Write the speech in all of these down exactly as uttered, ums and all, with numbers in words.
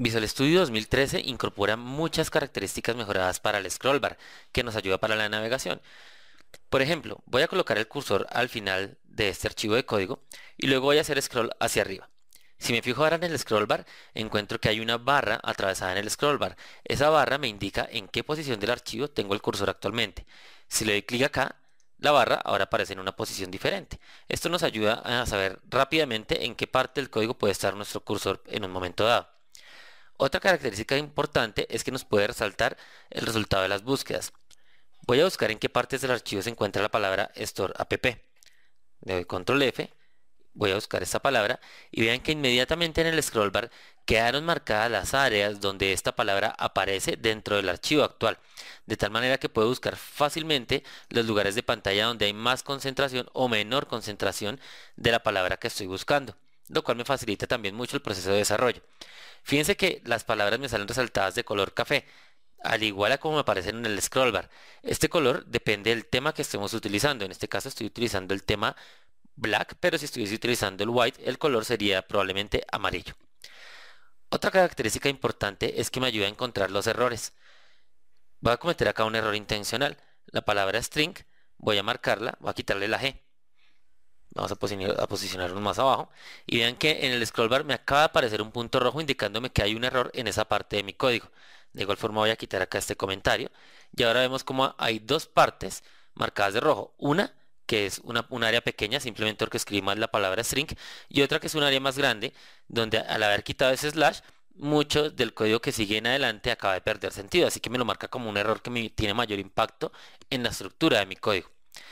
Visual Studio dos mil trece incorpora muchas características mejoradas para el scroll bar, que nos ayuda para la navegación. Por ejemplo, voy a colocar el cursor al final de este archivo de código y luego voy a hacer scroll hacia arriba. Si me fijo ahora en el scroll bar, encuentro que hay una barra atravesada en el scroll bar. Esa barra me indica en qué posición del archivo tengo el cursor actualmente. Si le doy clic acá, la barra ahora aparece en una posición diferente. Esto nos ayuda a saber rápidamente en qué parte del código puede estar nuestro cursor en un momento dado. Otra característica importante es que nos puede resaltar el resultado de las búsquedas. Voy a buscar en qué partes del archivo se encuentra la palabra store app. Le doy control F, voy a buscar esta palabra y vean que inmediatamente en el scroll bar quedaron marcadas las áreas donde esta palabra aparece dentro del archivo actual, de tal manera que puedo buscar fácilmente los lugares de pantalla donde hay más concentración o menor concentración de la palabra que estoy buscando, lo cual me facilita también mucho el proceso de desarrollo. Fíjense que las palabras me salen resaltadas de color café, al igual a como me aparecen en el scroll bar. Este color depende del tema que estemos utilizando. En este caso estoy utilizando el tema black, pero si estuviese utilizando el white, el color sería probablemente amarillo. Otra característica importante es que me ayuda a encontrar los errores. Voy a cometer acá un error intencional. La palabra string, voy a marcarla, voy a quitarle la G. Vamos a posicionar, a posicionarnos más abajo y vean que en el scroll bar me acaba de aparecer un punto rojo indicándome que hay un error en esa parte de mi código. De igual forma voy a quitar acá este comentario y ahora vemos como hay dos partes marcadas de rojo. Una que es una, un área pequeña simplemente porque escribí mal la palabra string y otra que es un área más grande donde al haber quitado ese slash mucho del código que sigue en adelante acaba de perder sentido, así que me lo marca como un error que me tiene mayor impacto en la estructura de mi código.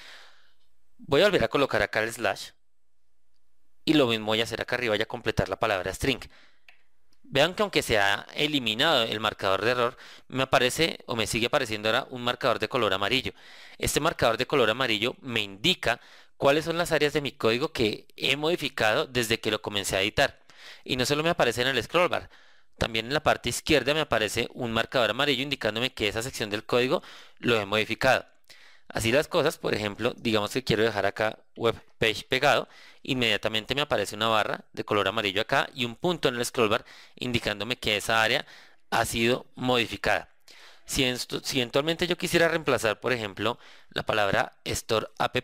Voy a volver a colocar acá el slash y lo mismo voy a hacer acá arriba y a completar la palabra string. Vean que aunque se ha eliminado el marcador de error, me aparece o me sigue apareciendo ahora un marcador de color amarillo. Este marcador de color amarillo me indica cuáles son las áreas de mi código que he modificado desde que lo comencé a editar. Y no solo me aparece en el scroll bar, también en la parte izquierda me aparece un marcador amarillo indicándome que esa sección del código lo he modificado. Así las cosas, por ejemplo, digamos que quiero dejar acá web page pegado, inmediatamente me aparece una barra de color amarillo acá y un punto en el scroll bar indicándome que esa área ha sido modificada. Si, esto, si eventualmente yo quisiera reemplazar, por ejemplo, la palabra store app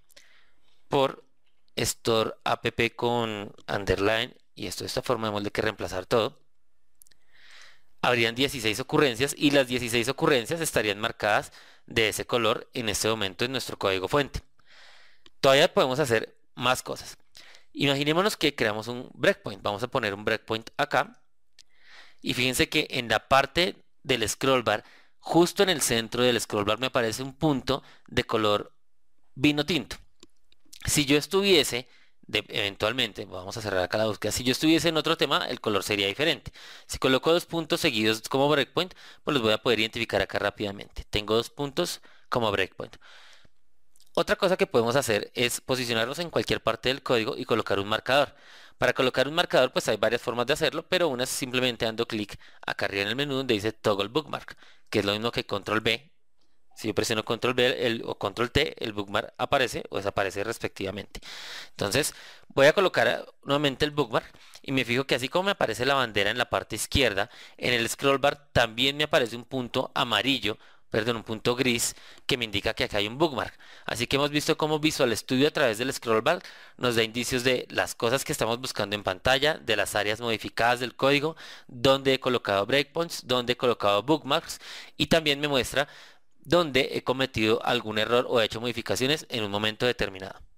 por store app con underline, y esto de esta forma hemos de que reemplazar todo, habrían dieciséis ocurrencias y las dieciséis ocurrencias estarían marcadas de ese color en este momento en nuestro código fuente. Todavía podemos hacer más cosas. Imaginémonos que creamos un breakpoint. Vamos a poner un breakpoint acá. Y fíjense que en la parte del scroll bar, justo en el centro del scroll bar me aparece un punto de color vino tinto. Si yo estuviese De, eventualmente, vamos a cerrar acá la búsqueda, si yo estuviese en otro tema, el color sería diferente. Si coloco dos puntos seguidos como breakpoint, pues los voy a poder identificar acá rápidamente. Tengo dos puntos como breakpoint. Otra cosa que podemos hacer es posicionarnos en cualquier parte del código y colocar un marcador. Para colocar un marcador, pues hay varias formas de hacerlo, pero una es simplemente dando clic acá arriba en el menú donde dice Toggle Bookmark, que es lo mismo que control B. Si yo presiono control B el, o control T, el bookmark aparece o desaparece respectivamente. Entonces voy a colocar nuevamente el bookmark y me fijo que así como me aparece la bandera en la parte izquierda, en el scroll bar también me aparece un punto amarillo, perdón, un punto gris que me indica que acá hay un bookmark. Así que hemos visto cómo Visual Studio a través del scroll bar nos da indicios de las cosas que estamos buscando en pantalla, de las áreas modificadas del código, donde he colocado breakpoints, donde he colocado bookmarks y también me muestra donde he cometido algún error o he hecho modificaciones en un momento determinado.